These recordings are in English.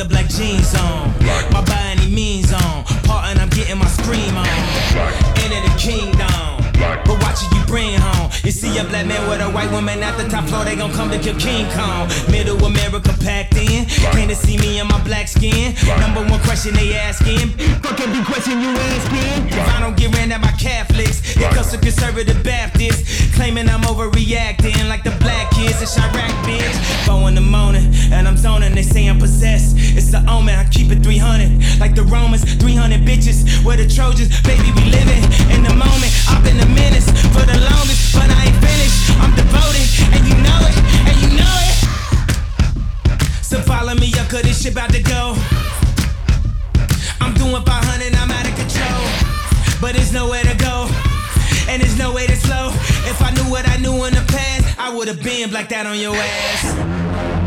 the black jeans on, my by any means on, partin', I'm getting my scream on. Into the kingdom, but watch it you bring home. You see a black man with a white woman at the top floor, they gon' come to kill King Kong. Middle America packed in, came to see me in my black skin. Number one question they asking, fuck every question you asking. If I don't get ran at by Catholics, it comes to conservative Baptists, claiming I'm overreacting like the black kids in Chirac, bitch. 4 in the morning, and I'm zoning, they say I'm possessed. It's the omen, I keep it 300, like the Romans, 300 bitches. We're the Trojans, baby, we living in the moment. I've been a menace for the longest, but I ain't finished. I'm devoted, and you know it, and you know it. So follow me up, cause this shit about to go. I'm doing 500, I'm out of control, but there's nowhere to go, and there's no way to slow. If I knew what I knew in the past, I would've been blacked out on your ass.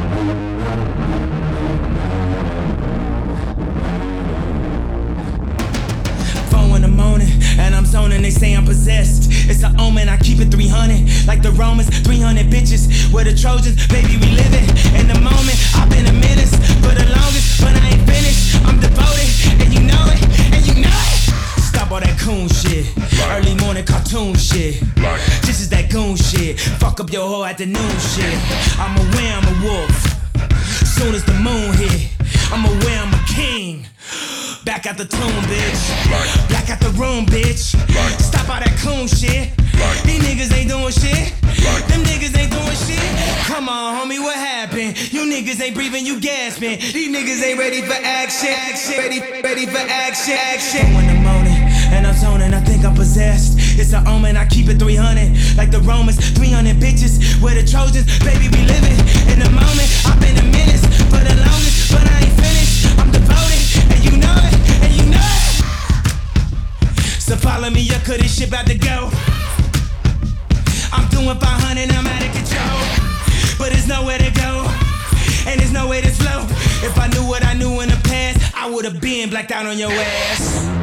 4 in the morning, and I'm zoning, they say I'm possessed. It's an omen, I keep it 300, like the Romans, 300 bitches. We're the Trojans, baby, we living in the moment. I've been a menace for the longest, but I ain't finished. I'm devoted, and you know it, and you know it. Stop all that coon shit, early morning cartoon shit. This is that goon shit, fuck up your whole afternoon shit. I'm aware I'm a wolf, soon as the moon hit. I'm aware I'm a king. Back out the tomb, bitch. Back out the room, bitch. Stop all that coon shit. These niggas ain't doing shit. Them niggas ain't doing shit. Come on, homie, what happened? You niggas ain't breathing, you gasping. These niggas ain't ready for action. Ready for action. 4 in the morning, and I'm zoning, I think I'm possessed. It's an omen, I keep it 300, like the Romans, 300 bitches. We're the Trojans, baby, we living in the moment. I've been a menace for the longest, but I ain't finished. I'm devoted, and you know it, and you know it. So follow me up, cause this shit about to go. I'm doing 500, I'm out of control, but there's nowhere to go, and there's no way to slow. If I knew what I knew in the past, I would've been blacked out on your ass.